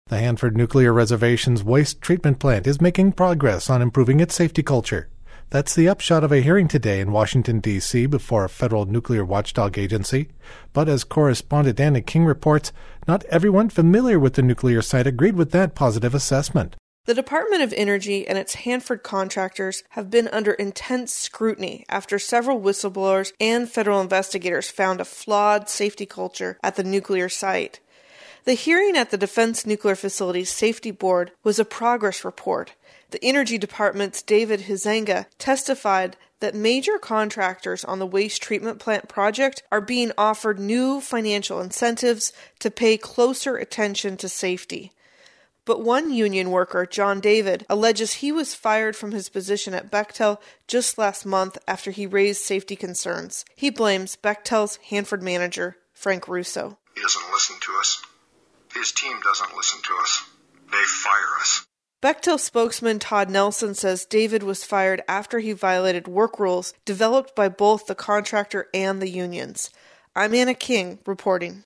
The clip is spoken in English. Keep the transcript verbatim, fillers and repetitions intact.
The Hanford Nuclear Reservation's waste treatment plant is making progress on improving its safety culture. That's the upshot of a hearing today in Washington, D C before a federal nuclear watchdog agency. But as correspondent Anna King reports, not everyone familiar with the nuclear site agreed with that positive assessment. The Department of Energy and its Hanford contractors have been under intense scrutiny after several whistleblowers and federal investigators found a flawed safety culture at the nuclear site. The hearing at the Defense Nuclear Facilities Safety Board was a progress report. The Energy Department's David Huizenga testified that major contractors on the waste treatment plant project are being offered new financial incentives to pay closer attention to safety. But one union worker, John David, alleges he was fired from his position at Bechtel just last month after he raised safety concerns. He blames Bechtel's Hanford manager, Frank Russo. He doesn't listen to us. His team doesn't listen to us. They fire us. Bechtel spokesman Todd Nelson says David was fired after he violated work rules developed by both the contractor and the unions. I'm Anna King, reporting.